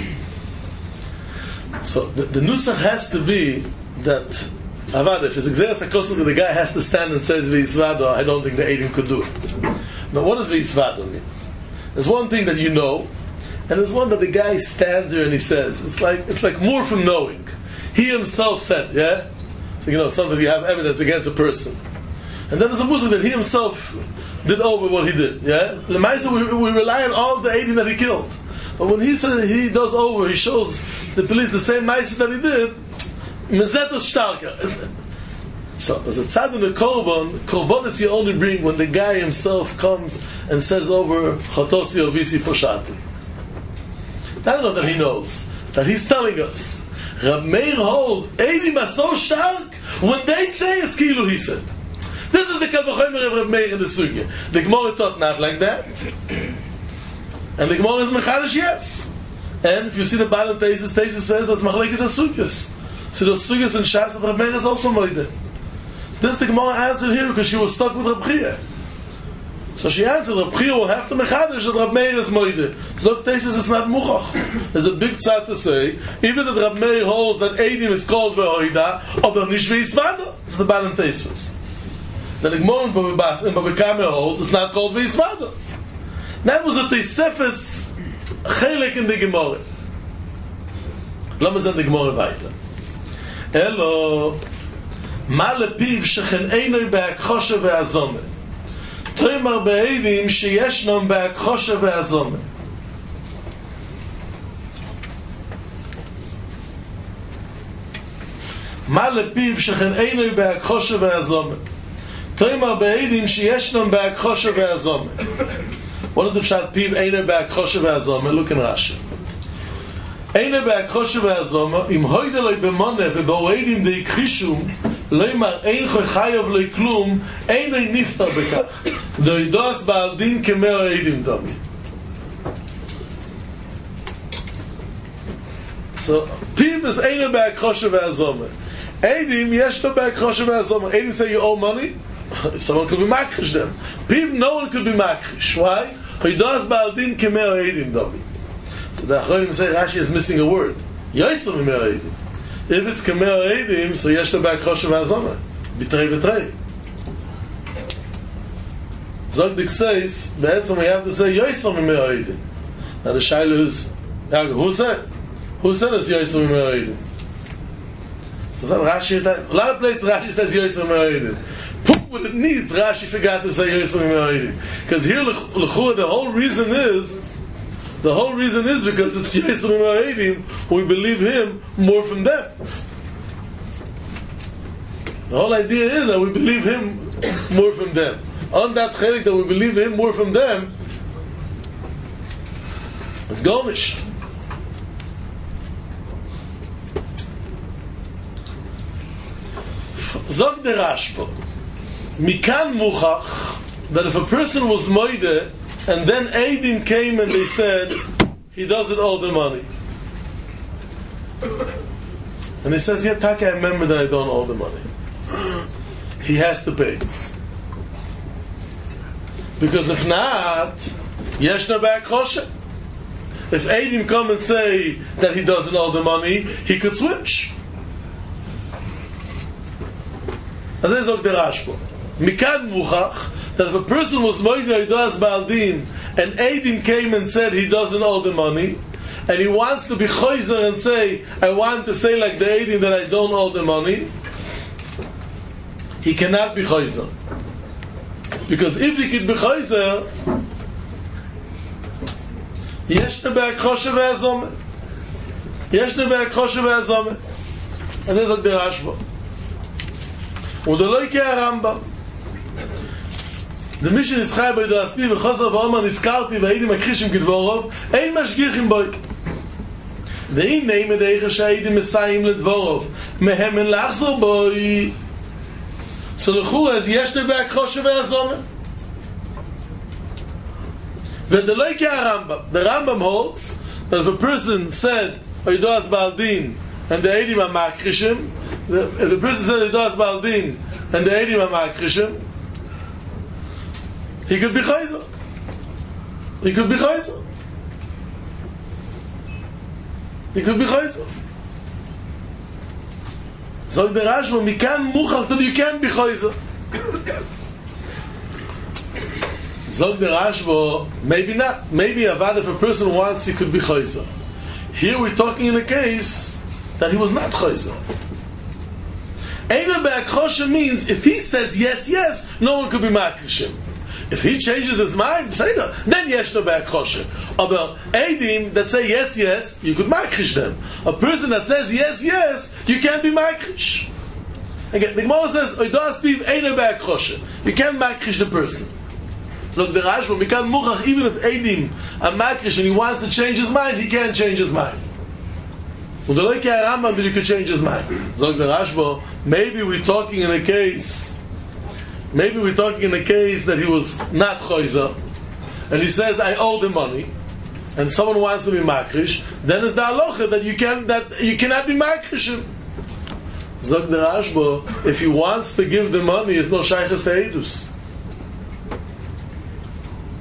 So the, the nusach has to be that Avad, if it's Xeris HaKosim, the guy has to stand and says V'yisvado, I don't think the Eidim could do it. Now what does V'yisvado mean? There's one thing that you know, and there's one that the guy stands there and he says. It's like it's like more from knowing. He himself said, yeah? So you know, sometimes you have evidence against a person. And then there's a Muslim that he himself did over what he did. Yeah, we, we rely on all the Eidim that he killed. But when he says he does over, he shows the police the same Ma'aseh that he did. Mezetos shtarka. So as a tzad in the korban, korbanos you only bring when the guy himself comes and says over chotosi or visi poshati. I don't know that he knows that he's telling us. Rab Meir holds Eidim are so stark when they say it's kilu he said. This is the Kalvachomer of Rab Meir in the Sugya. The Gemara taught not like that. And the Gemara is Mechadish, yes. And if you see the Baal and Teisis, Teisis says that's Machlekes HaSugyas. So those Sugyas and Shas that Rab Meir is also Moide. This the Gemara answered here because she was stuck with Rab Chia. So she answered, Rab Chia will have to mechadish that Rab Meir is moide. So this is not muchach. There's a big tzad to say, even that Rab Meir holds that Eidim is called ve'oida, aber nicht ve'isvada. It's the Baal Tesfos. That the Gemara in Baba Kama holds, it's not called ve'isvada. That was a Tesefes chelik in the Gemara. Lass uns in the Gemara weiter. Elo, ma lepiv shechen einoi be'akhoshe ve'azome. Toimar be'edim sheyeshnom be'akhoshe ve'azome. Ma lepiv shechen einoi be'akhoshe ve'azome. Toimar be'edim sheyeshnom be'akhoshe ve'azome. What is the pshat piv einoi be'akhoshe ve'azome? Look in Rashi. Eine be'akhoshe ve'azoma im hoide loy b'moneh ve'ba'oedim de'ikchishum loymar ein chochayav loy klum einoi niftar bekach doidos ba'al din kemeo eidim domi. So, piv is eine be'akhoshe ve'azoma. Eidim yesh to be'akhoshe ve'azoma. Eidim say you owe money, someone could be makrish them. Piv no one could be makrish. Why? Doidos ba'al din kemeo eidim domi. So the Achronim say Rashi is missing a word. Yoyser Mimeo Eidim. If it's Kemeo Eidim, so yesh to back Choshev HaZomah. Bitrei v'trei. Zog dik says, be'etzim we have to say Yoyser Mimeo Eidim. Now the Shaila is, who said? Who said it's Yoyser Mimeo Eidim? So some Rashi, a lot of places Rashi says Yoyser Mimeo Eidim. Put what it needs, Rashi forgot to say Yoyser Mimeo Eidim. Because here, l'chua, the whole reason is, The whole reason is because it's Yisrael Ma'edim, we believe him more from them. The whole idea is that we believe him more from them. On that chelik that we believe him more from them, it's gomish. Zog der Rashba, Mikan Muchach, that if a person was moide, and then Eidim came and they said, he doesn't owe the money. And he says, yeah, Taka, I remember that I don't owe the money. He has to pay. Because if not, Yeshna Ba'akhoshe. If Eidim come and say that he doesn't owe the money, he could switch. As I said, the Rashba. Mikan Muchach, that if a person was moide Eidas Ba'aldin and Eidim came and said he doesn't owe the money, and he wants to be choizer and say, I want to say like the Eidim that I don't owe the money, he cannot be choizer. Because if he could be choizer, yeshne be'akhoshe ve'azomeh. Yeshne be'akhoshe ve'azomeh. And this is the Rashba. Udoloi ke Rambam. The mission is Chai B'Yido Aspi v'Chosar v'Omar Niskarti v'Eidim Akrishim K'dvorov Ein Mashgichim Boi Ve'im Neim Edeicha Sha'Eidim Mesayim L'Dvorov Mehem En L'Achzor Boi. So l'chu as Yeshne Be'akhoshe ve'azomeh. V'Deloi ke Rambam. The Rambam holds that if a person said Oidoas Ba'aldin and the Eidim are Makrishim, if the person said Oidoas Ba'aldin and the Eidim are Makrishim, he could be chayzer. He could be chayzer. He could be chayzer. So the Rashba, mikan muchach that you can be chayzer. So the Rashba, maybe not. Maybe avad if a person wants, he could be chayzer. Here we're talking in a case that he was not chayzer. Eina be'akhoshe means if he says yes, yes, no one could be makrishim. If he changes his mind, say no, then yeshno be'akhoshe. But Eidim that say yes, yes, you could makrish them. A person that says yes, yes, you can't be makrish. Again, the Gemara says, Oidas piv eino be'akhoshe. You can't makrish the person. So the Rashba, mikan muchach, even if Eidim are makrish and he wants to change his mind, he can't change his mind. Udoloi ke Rambam that you could change his mind. So the Rashba, maybe we're talking in a case Maybe we're talking in a case that he was not choizer, and he says, I owe the money, and someone wants to be makrish, then it's the halacha that you can that you cannot be makrishim. Zog the Rashba, if he wants to give the money, it's no shaykhs to edus.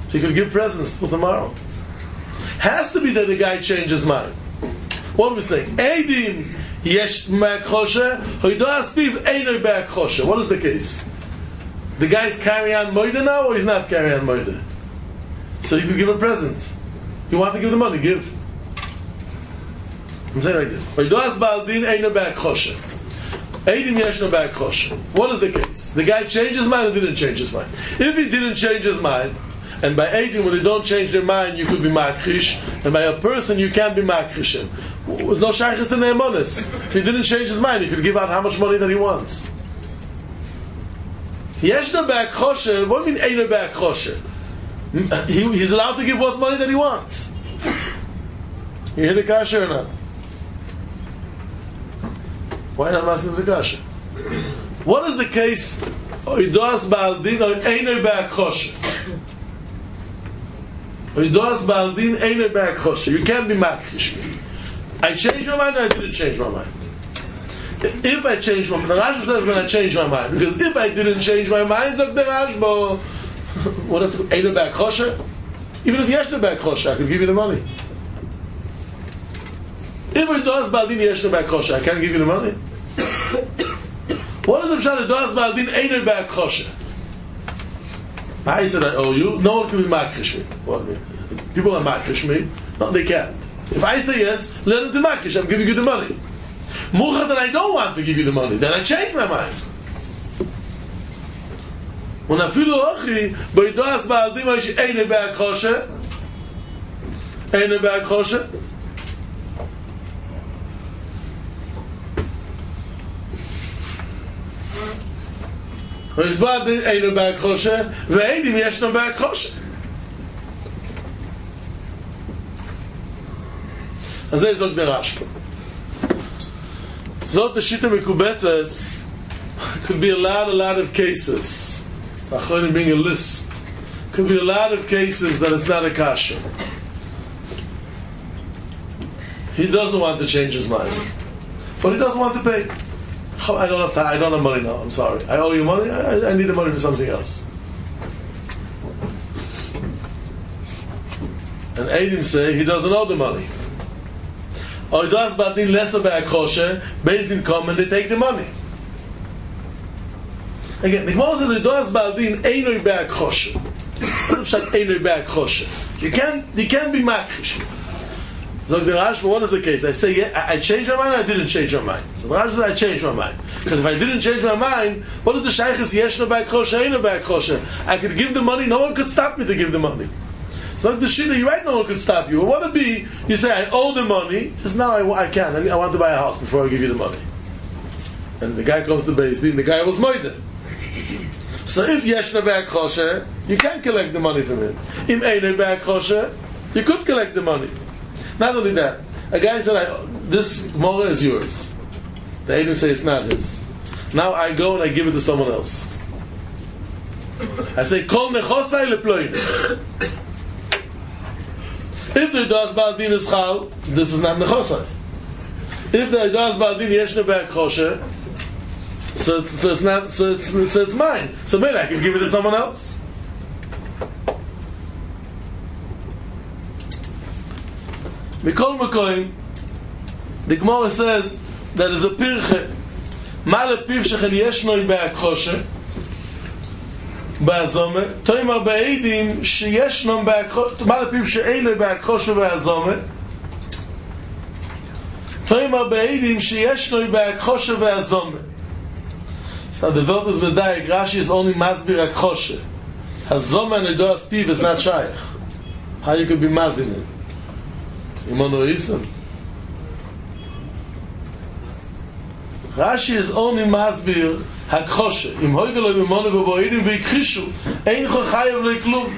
So you could give presents till tomorrow. Has to be that the guy changed his mind. What do we say? Eidim yesh b'akchoshe, hoidas piv eino b'akchoshe. What is the case? The guy's carrying on moida now, or he's not carrying on moida? So you could give a present. If you want to give the money, give. I'm saying like this. Hoidas ba'aldin eino b'akchoshe. Eidim yesh no b'akchoshe. What is the case? The guy changed his mind or didn't change his mind? If he didn't change his mind, and by eighteen, when they don't change their mind, you could be makrish, and by a person, you can't be makrish. There's no shaykhis to neimanis. If he didn't change his mind, he could give out how much money that he wants. Yesh no b'akchoshe. What do you mean eino b'akchoshe? He, he's allowed to give what money that he wants. You hear the kasha or not? Why not asking the kasha? What is the case? Oidos ba'aldin or eino b'akchoshe? Oidos ba'aldin eino b'akchoshe. You can't be makrish. I changed my mind or I didn't change my mind? If I changed my mind, the Rashba says when I changed my mind. Because if I didn't change my mind, Zok the Rashba, what is it? Eino b'akchoshe? Even if yesh no b'akchoshe, I could give you the money. If Oidos ba'aldin yesh no b'akchoshe, I can't give you the money. What is the pshat? Oidos ba'aldin eino b'akchoshe. I said I owe you. No one can be makrish me. What do you mean? People are makrish me. No, they can't. If I say yes, let them to makrish. I'm giving you the money. Mucha that I don't want to give you the money, then I change my mind. When I feel ochi, b'oidos ba'aldin yesh eino b'akchoshe, eino b'akchoshe. Oidos ba'aldin eino b'akchoshe, ve'eidim yesh no b'akchoshe. As they zog the Rashba. Zot the Shita Mekubetzes could be a lot, a lot of cases. Achronim bring a list. Could be a lot of cases that it's not a kasha. He doesn't want to change his mind, but he doesn't want to pay. I don't have time. I don't have money now. I'm sorry. I owe you money. I, I need the money for something else. And Eidim say he doesn't owe the money. Oidos ba'aldin lesser b'akchoshe, Beis Din come and they take the money. Again, the Gemara says Oidos ba'aldin eino b'akchoshe. What is that eino b'akchoshe? You can't, you can't be makrish. So the Rashba, what is the case? I say, yeah, I, I changed my mind, or I didn't change my mind. So the Rashba says, I changed my mind. Because if I didn't change my mind, what is the shaykhis yesh no b'akchoshe, eino b'akchoshe? I could give the money, no one could stop me to give the money. So the shita, you're right, no one could stop you. What would it be, you say, I owe the money, just now I, I can, I, I want to buy a house before I give you the money. And the guy comes to Beis Din, the guy was moide. So if yesh no b'akchoshe, you can't collect the money from him. Im eino b'akchoshe, you could collect the money. Not only that, a guy said, I, this mora is yours. The Eidim say it's not his. Now I go and I give it to someone else. I say, kol nechosai leploin. If the Oidos ba'aldin is chal, this is not nechosai. If the Oidos ba'aldin yesh no b'akchoshe, so, so it's not, so it's, so it's mine. So maybe I can give it to someone else. Mikol Mekoim, the Gemara says that is a pirche. Ma lepiv shechen yesh no b'akchoshe ba'azome. Toimar ba'eidim sheyesh no b'akchoshe. Ma lepiv she'ein no b'akchoshe ba'azome. Toimar ba'eidim sheyesh no b'akchoshe ba'azome. So the word is medayik. Rashi is only masbir akchoshe. Hazome and Oidos piv is not shaykh. How you could be mazin it? Rashi is only masbir hakchoshe. Im hoydelo imonu v'boidim v'ikhishu ein chochayev le'klum.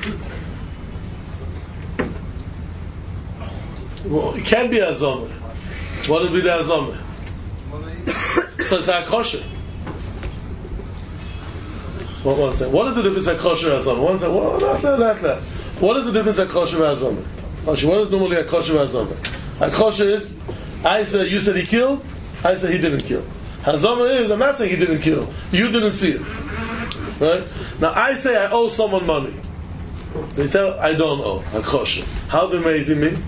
Well, it can't be azome. What would be the azome? So it's hakchoshe. What one second? What is the difference hakchoshe and azome? One second. Well, not, not, not, not. What is the difference hakchoshe and azome? What is normally a kosher v'azoma? A kosher is, I said, you said he killed, I said he didn't kill. Hazoma is, I'm not saying he didn't kill, you didn't see it. Right? Now I say I owe someone money. They tell, I don't owe, I'm kosher. How they amazing me?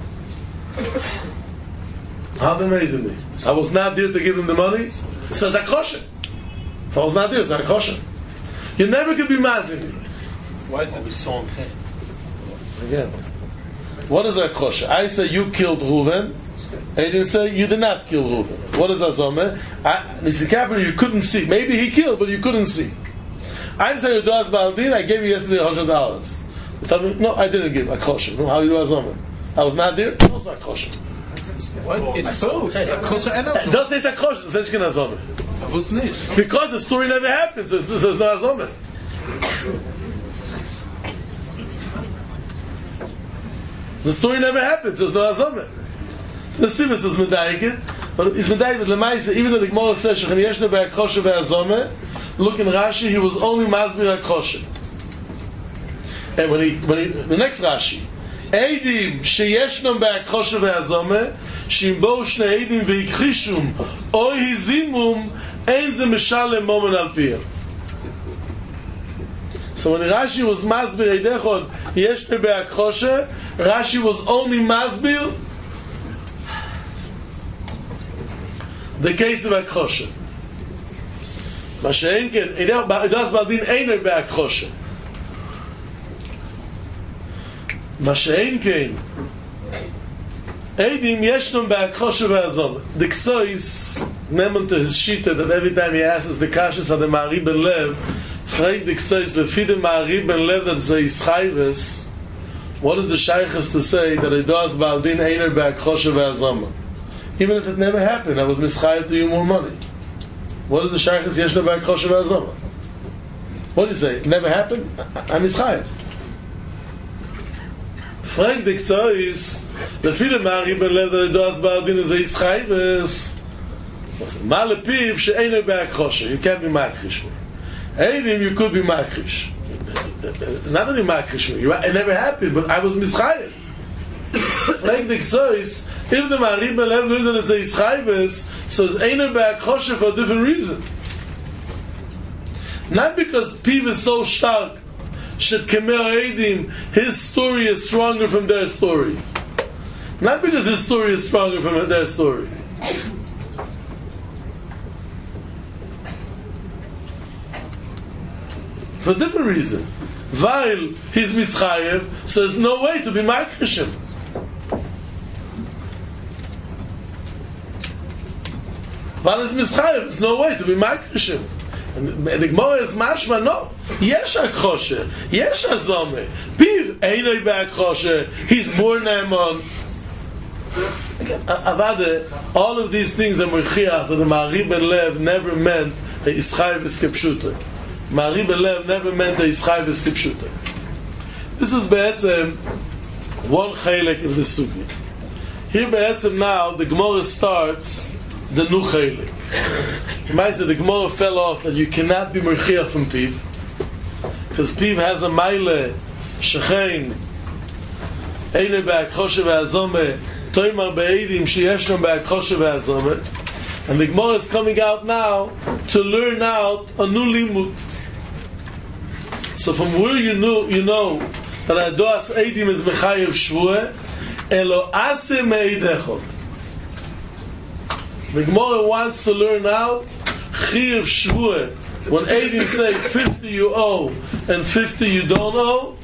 How they amazing me? I was not there to give them the money. It says I'm kosher. If I was not there, it's not kosher. You never could be mazing me. Why is it we saw him pay? Again, what is a kosher? I say you killed Reuven, and you say you did not kill Reuven. What is Azomeh? This capital you couldn't see. Maybe he killed, but you couldn't see. I'm saying you do as Baldin. I gave you yesterday a hundred dollars. You tell me, no, I didn't give a kosher. No, how you do Azomeh? I was not there. No, it's not kosher. What? It's both. A kosher and a It doesn't say it's not kosher. It says it's not Azomeh. Because the story never happened, so there's no Azomeh. The story never happened, so there's no Azomeh. The Sivis is Medayikit, but it's Medayikit Lemaisa, even though the Gemara says Shechan Yeshna Be'akoshe Be'azomeh, look in Rashi, he was only Masbir HaKoshe. And when he, when he, the next Rashi, Eidim Sheyeshnam Be'akoshe Be'azomeh, Shimbo Shne Eidim Ve'ikchishum, Oy Hizimum, Ein Ze Meshalem Momen Al Piyah. So when Rashi was Masbir Eidechod Yeshne Be'akoshe, Rashi was only Masbir the case of Akoshe. Masha'enken, Edas Baldin Einer Be'akoshe. Masha'enken, Eidim Yeshnom Be'akoshe Ve'azom. The K'tzois, nehmen to his shita that every time he asks the Kashas of the Ma'ari Ben Lev, fragt the K'tzois, Lefi the Ma'ari Ben Lev that they is Chayves, what is the Shaykhs to say that Edas Baldin Einer Be'akoshe Ve'azom? Even if it never happened, I was mischayev to you more money. What is the Shaykhs Yeshna Be'akoshe Ve'azom? What do you say? It never happened? I'm mischayev. Frank Dikzois, Lefi the Ma'ari Ben Lev that Edas Baldin is a Yischayeves. Ma lepiv she'einer Be'akoshe. You can't be makrish me. Eidim, you could be makrish. Not only makrish me. It never happened, but I was mischayev. Frank Dikzois, if the Ma'ari Ben Lev knows that it's a Yischayeves, so it's einer Be'akoshe for a different reason. Not because Piv is so stark, Shet Kemer Eidim, his story is stronger from their story. Not because his story is stronger from their story. For a different reason. While he's Mischayev, so there's no way to be Makrishim. While he's Mischayev, there's no way to be Makrishim. And the Gemara is mashma, no. Yesh Akoshe, Yesh Azomeh, Piv Einoi Be'akoshe, he's more Naaman. Avade, all of these things are Merchiach, that the Ma'ari Ben Lev never meant a Yischayev Kepshuta. Ma'ari Ben Lev never meant a Yischayev Kepshuta. This is Be'etzem one Chelek of the Sugi. Here Be'etzem now, the Gemara starts the new Chelek. You might say the Gemara fell off that you cannot be Merchiach from Piv, because Piv has a Maile, Shechein, Eine Be'akoshe Ve'azomeh, Toimar Be'edim, Sheyeshnom Be'akoshe Ve'azomeh, and the Gemara is coming out now to learn out a new limud. So from where you know, you know that Adoas Eidim is Mechayev Shvueh, Elo Ase Me'edechot. The Gemara wants to learn out Chiyav Shvueh. When Eidim say fifty you owe and fifty you don't owe,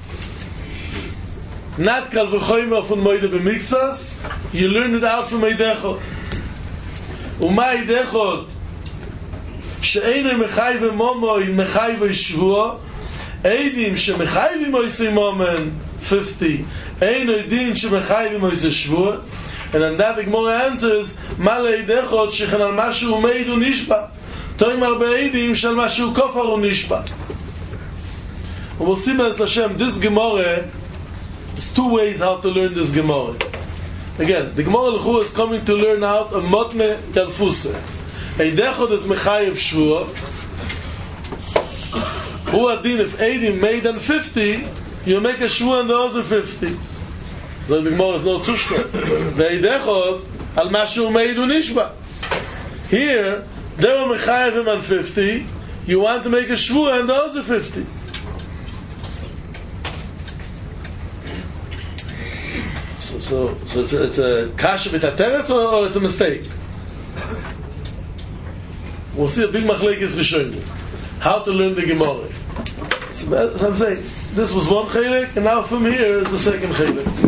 not Kal V'choyma from Moide B'miktsas, you learn it out from Eidechot. Uma Eidechot she'einu Mechayev Momoi Mechayev Shvueh, Eidim she'Mechayev Moisei Momen fifty, Einu Eidim she'Mechayev Moisei Shvueh. And then that the Gemara answers, Male Eidechot shechan al mashu umeid unishba, Toimar be'eidim shal mashu kofar unishba. And we'll see, Be'ez Hashem, this Gemara, there's two ways how to learn this Gemara. Again, the Gemara L'chu is coming to learn out a Motne Galfuse. Eidechot is Mechayev Shvuah. Hu adin, if Eidim made than fifty, you make a Shvuah and the other fifty. So the Gemara is no Tzushka. Ve'idechot al mashu meidu nishba. Here, they were Mechayevim on fifty, you want to make a Shvuah and the other fifty. So, so, so it's a, it's a kasha v'tateret or, or it's a mistake? We'll see a big machlekes rishonim. How to learn the Gemara. So, as I'm saying, this was one chelik, and now from here is the second chelik.